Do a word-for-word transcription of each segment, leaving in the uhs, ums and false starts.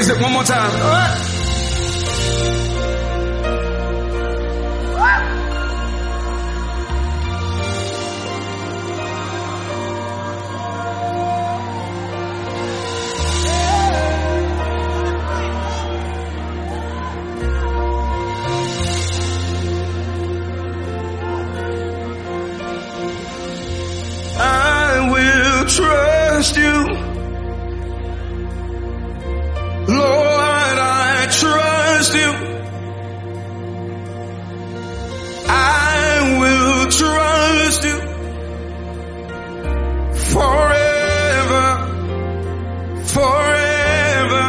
Raise it one more time. All right. I will trust you. Lord, I trust you. I will trust you forever, forever.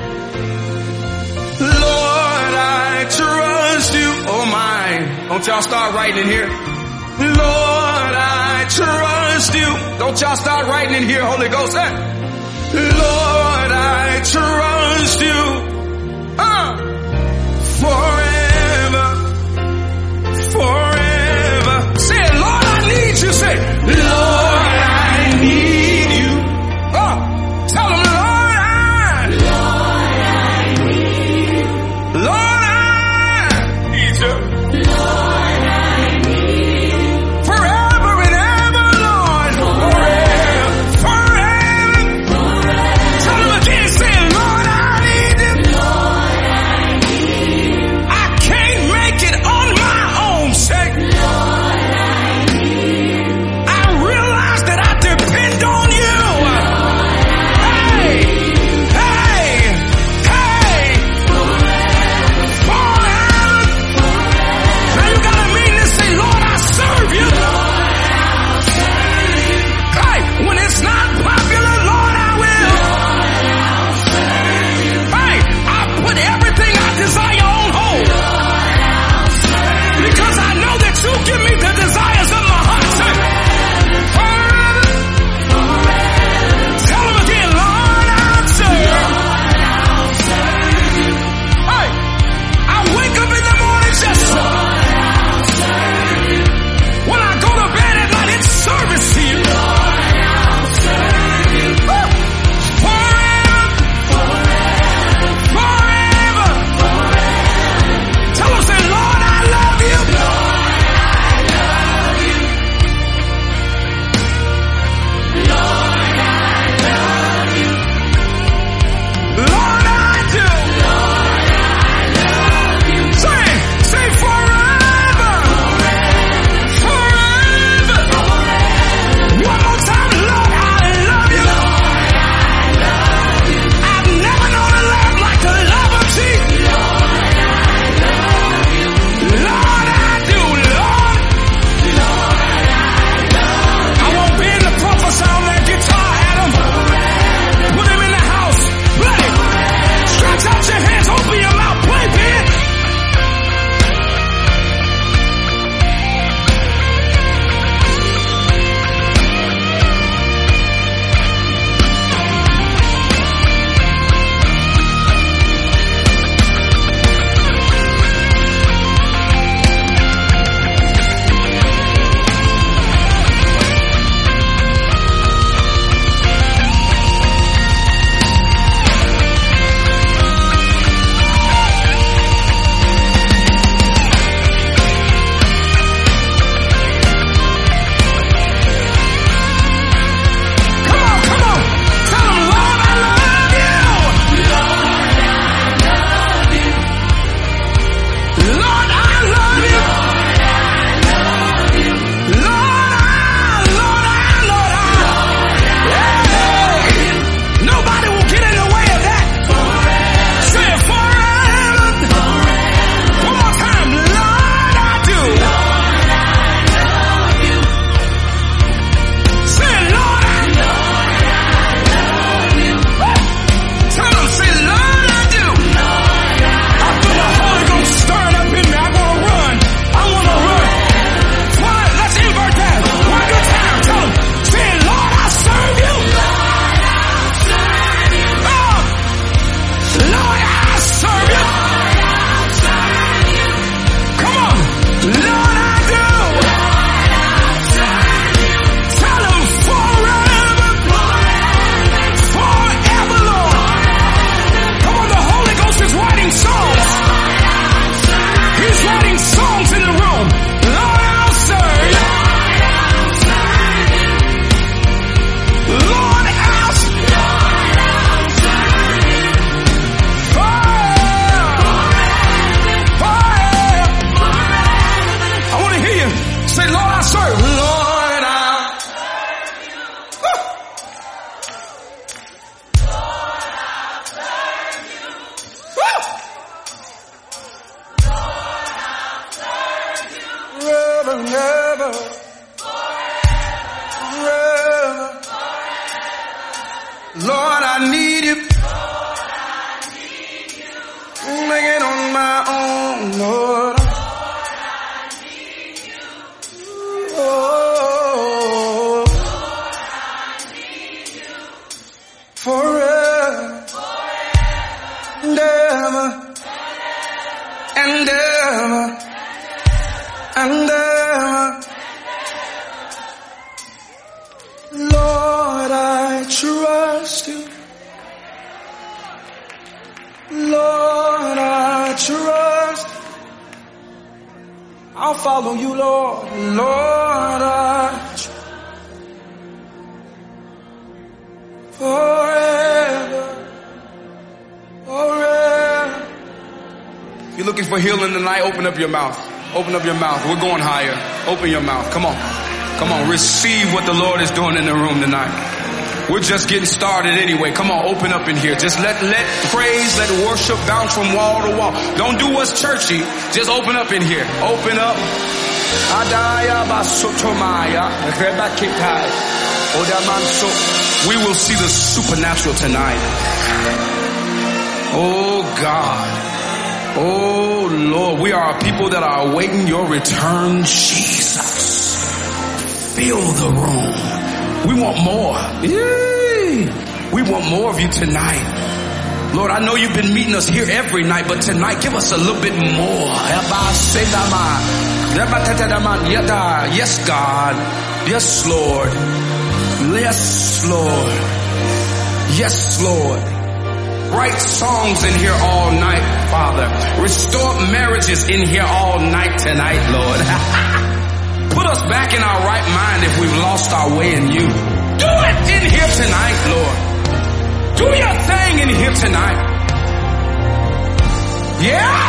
Lord, I trust you. Oh my, don't y'all start writing in here. Lord, I trust you. Don't y'all start writing in here, Holy Ghost. Hey. Lord, I trust you. Uh, forever, forever. Say it, Lord, I need you. Say, Lord, I need you. Oh, tell him, Lord, I, Lord, I need you. Lord, I need you. Lord, I need you. Forever and ever, Lord. Forever, forever. Forever. Tell him again, say, Lord, I need you. need you. Make it on my own, Lord. Oh, forever and ever and ever and ever. Lord, I trust you. Lord, I trust. I'll follow you, Lord. Lord, I trust. Forever, forever. If you're looking for healing tonight, open up your mouth. Open up your mouth. We're going higher. Open your mouth. Come on. Come on. Receive what the Lord is doing in the room tonight. We're just getting started anyway. Come on, open up in here. Just let, let praise, let worship bounce from wall to wall. Don't do what's churchy. Just open up in here. Open up. We will see the supernatural tonight. Oh God. Oh Lord. We are a people that are awaiting your return, Jesus. Fill the room. We want more. Yay. We want more of you tonight. Lord, I know you've been meeting us here every night, but tonight give us a little bit more. Yes, God. Yes, Lord. Yes, Lord. Yes, Lord. Write songs in here all night, Father. Restore marriages in here all night tonight, Lord. Put us back in our right mind if we've lost our way in you. Do it in here tonight, Lord. Do your thing in here tonight. Yeah.